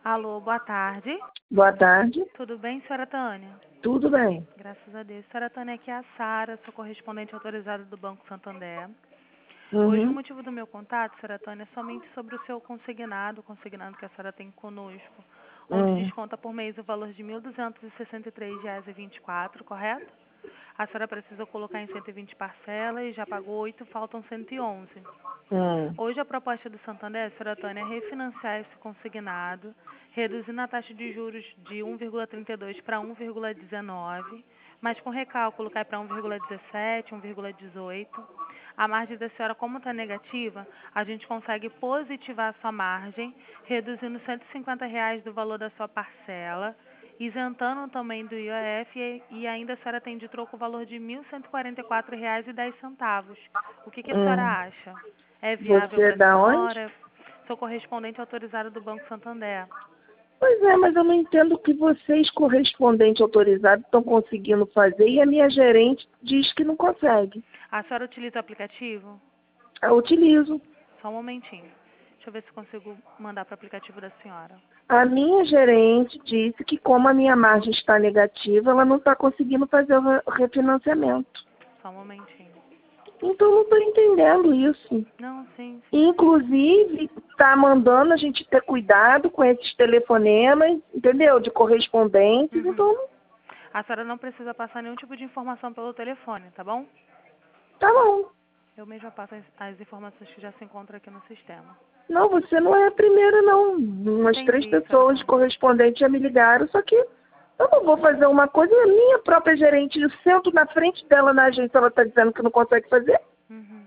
Alô, boa tarde. Boa tarde. Tudo bem, senhora Tânia? Tudo bem. Graças a Deus. Senhora Tânia, aqui é a Sara, sou correspondente autorizada do Banco Santander. Hoje o Uhum. motivo do meu contato, senhora Tânia, é somente sobre o seu consignado, o consignado que a senhora tem conosco, onde Hum. desconta por mês o valor de R$ 1.263,24, correto? A senhora precisa colocar em 120 parcelas e já pagou 8, faltam 111. Hum. Hoje a proposta do Santander, senhora Tânia, é refinanciar esse consignado, reduzindo a taxa de juros de 1,32 para 1,19, mas com recálculo cai para 1,17, 1,18. A margem da senhora, como está negativa, a gente consegue positivar a sua margem, reduzindo R$ 150 do valor da sua parcela, isentando também do IOF e ainda a senhora tem de troco o valor de R$ 1.144,10. O que a senhora Hum. acha? É viável Você é para a da onde? senhora? Sou correspondente autorizada do Banco Santander. Pois é, mas eu não entendo o que vocês, correspondente autorizado, estão conseguindo fazer e a minha gerente diz que não consegue. A senhora utiliza o aplicativo? Eu utilizo. Só um momentinho. Deixa eu ver se consigo mandar para o aplicativo da senhora. A minha gerente disse que como a minha margem está negativa, ela não está conseguindo fazer o refinanciamento. Só um momentinho. Então eu não estou entendendo isso. Não, sim, sim. Inclusive, está mandando a gente ter cuidado com esses telefonemas, entendeu? De correspondentes. Uhum. Então, A senhora não precisa passar nenhum tipo de informação pelo telefone, tá bom? tá bom. Eu mesma passo as informações que já se encontram aqui no sistema. Não, você não é a primeira, não. Umas 3 Entendi, senhora pessoas de Tânia. correspondente já me ligaram, só que eu não vou fazer uma coisa e a minha própria gerente, eu sento na frente dela na agência, ela está dizendo que não consegue fazer. Uhum.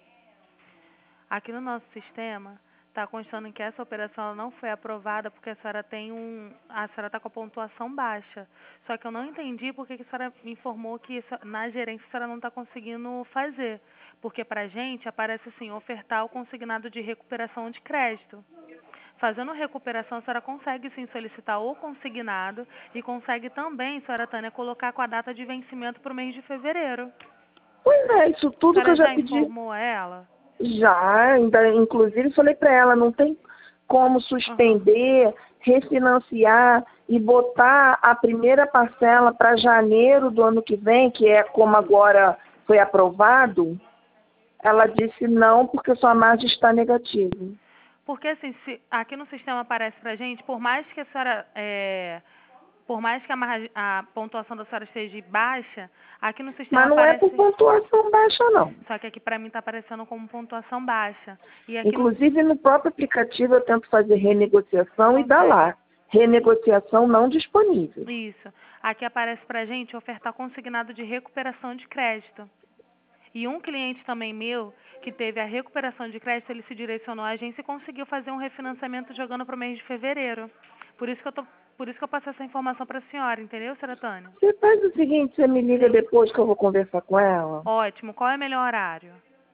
Aqui no nosso sistema está constando que essa operação ela não foi aprovada porque a senhora a senhora está com a pontuação baixa. Só que eu não entendi porque que a senhora me informou que na gerência a senhora não está conseguindo fazer. Porque para a gente aparece assim, ofertar o consignado de recuperação de crédito. Fazendo recuperação, a senhora consegue sim solicitar o consignado e consegue também, senhora Tânia, colocar com a data de vencimento para o mês de fevereiro. Pois é, isso A tudo que senhora eu já já pedi, informou a ela? já, ainda, inclusive falei para ela, não tem como Aham. suspender, refinanciar e botar a primeira parcela para janeiro do ano que vem, que é como agora foi aprovado. Ela disse não, porque sua margem está negativa. Porque assim, aqui no sistema aparece pra gente, por mais que a senhora, por mais que a pontuação da senhora esteja baixa, aqui no sistema Mas não é por aparece, pontuação baixa, não. só que aqui pra mim tá aparecendo como pontuação baixa. E aqui no, Inclusive, no próprio aplicativo, eu tento fazer renegociação e dá consegue. lá. Renegociação não disponível. Isso. Aqui aparece pra gente ofertar consignado de recuperação de crédito. E um cliente também meu, que teve a recuperação de crédito, ele se direcionou à agência e conseguiu fazer um refinanciamento jogando para o mês de fevereiro. Por isso que eu passei essa informação para a senhora, entendeu, senhora Tânia? Você faz o seguinte, você me liga Sim. depois que eu vou conversar com ela. Ótimo. Qual é o melhor horário?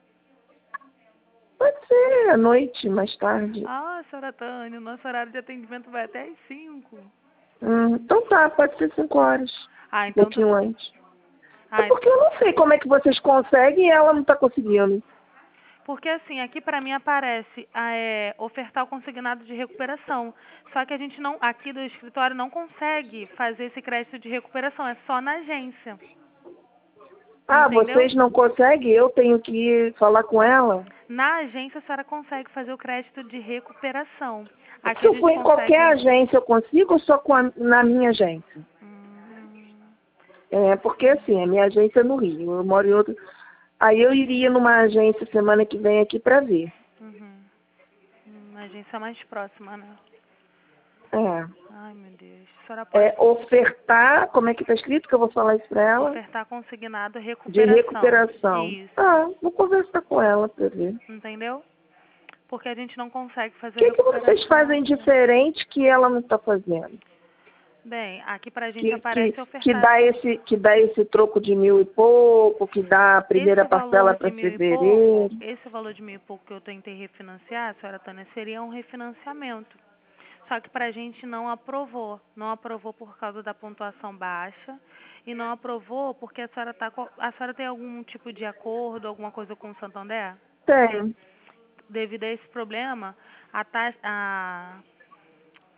Pode ser à noite, mais tarde. Ah, senhora Tânia, o nosso horário de atendimento vai até às 5. Então tá, pode ser 5 horas. Ah, Um então pouquinho antes. É ah, porque eu não sei como é que vocês conseguem e ela não está conseguindo. porque assim, aqui para mim aparece ofertar o consignado de recuperação. Só que a gente não, aqui do escritório não consegue fazer esse crédito de recuperação, é só na agência. Ah, Entendeu? vocês não conseguem? Eu tenho que ir falar com ela? Na agência a senhora consegue fazer o crédito de recuperação. Se Aqui a eu for gente em qualquer consegue. agência, eu consigo ou só na minha agência? Hum, É, porque assim, a minha agência é no Rio, eu moro em outro. Aí eu iria numa agência semana que vem aqui para ver. uhum. A agência mais próxima, né? É. Ai, meu Deus. A senhora pode É ofertar, como é que tá escrito que eu vou falar isso para ela? ofertar consignado De recuperação. recuperação. Isso. Ah, vou conversar com ela para ver. Entendeu? Porque a gente não consegue O fazer que vocês fazem recuperação. diferente que ela não está fazendo? Bem, aqui pra gente Que, que, aparece que, ofertar dá esse, que dá esse troco de 1.000 e pouco, que dá a primeira esse parcela valor de para 1.000 e pouco, fevereiro. esse valor de 1.000 e pouco que eu tentei refinanciar, senhora Tânia, seria um refinanciamento. Só que pra gente não aprovou. Não aprovou por causa da pontuação baixa e não aprovou porque a senhora tem algum tipo de acordo, alguma coisa com o Santander? Tem. Devido a esse problema, a taxa,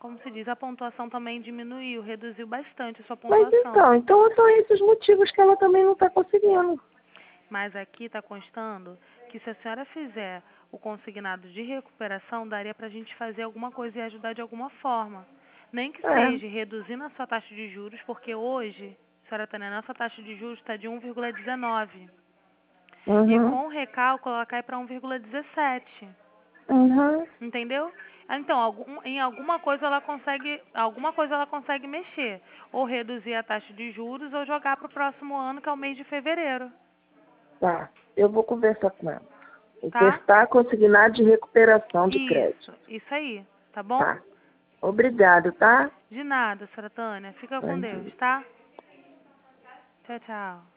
como se diz, a pontuação também diminuiu, reduziu bastante a sua Mas pontuação. então são esses motivos que ela também não está conseguindo. Mas aqui está constando que se a senhora fizer o consignado de recuperação, daria para a gente fazer alguma coisa e ajudar de alguma forma. Nem que É. seja reduzindo a sua taxa de juros, porque hoje, senhora Tânia, a nossa taxa de juros está de 1,19. E Uhum. com o recálculo ela cai para 1,17. Uhum. Entendeu? Então, em alguma coisa ela consegue mexer. Ou reduzir a taxa de juros ou jogar para o próximo ano, que é o mês de fevereiro. Tá. Eu vou conversar com ela. Tá? Ofertar consignado de recuperação de crédito. Isso aí. Tá bom? Tá. Obrigado, tá? De nada, senhora Tânia. Fica com Bom Deus, dia. tá? Tchau, tchau.